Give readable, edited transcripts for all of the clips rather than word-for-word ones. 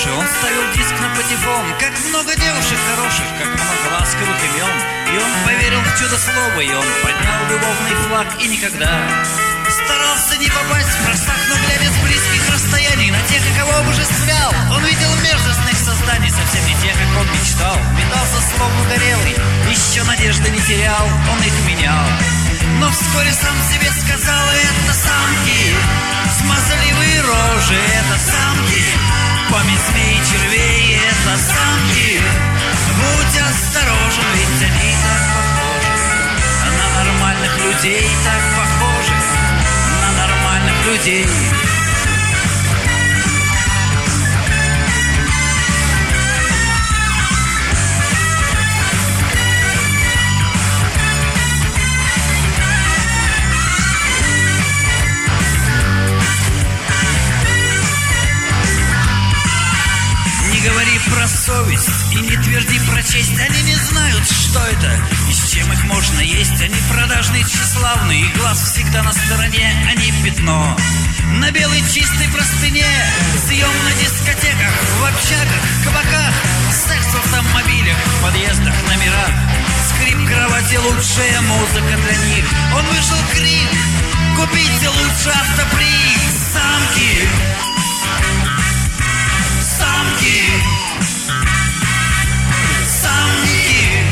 дороже. Он ставил диск на патефон. Как много девушек хороших, как много ласковых имен. И он поверил в чудо-слово, и он поднял любовный флаг. И никогда старался не попасть в просак, но глядя с близких расстояний на тех, кого обожествлял, он видел мерзостных созданий, совсем не тех, как он мечтал. Метался словно горелый, еще надежды не терял, он их менял. Но вскоре сам себе сказал: это самки, смазливые рожи, это самки, память змей и червей, это самки. Будь осторожен, ведь они так похожи на нормальных людей, так похожи на нормальных людей. Говори про совесть и не тверди про честь. Они не знают, что это и с чем их можно есть. Они продажные, тщеславные, и глаз всегда на стороне. Они пятно на белой чистой простыне. Съем на дискотеках, в общагах, кабаках, секс в автомобилях, в подъездах, номерах. Скрип кровати — лучшая музыка для них. Он вышел крик: купите лучше автоприк. Самки, самки, самки.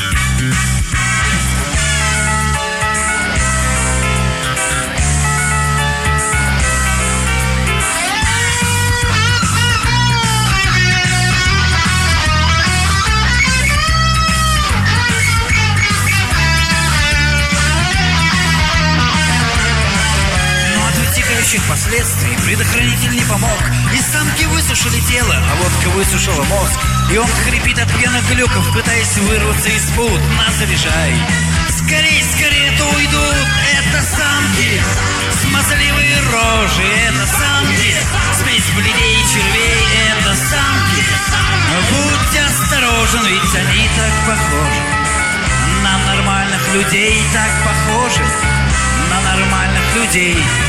Последствий предохранитель не помог, и самки высушили тело, а водка высушила мозг. И он хрипит от пьяных глюков, пытаясь вырваться из пут. На, заряжай, скорей, скорее, то уйдут. Это самки, смазливые рожи, это самки, смесь бледей и червей, это самки. Будь осторожен, ведь они так похожи на нормальных людей, так похожи на нормальных людей.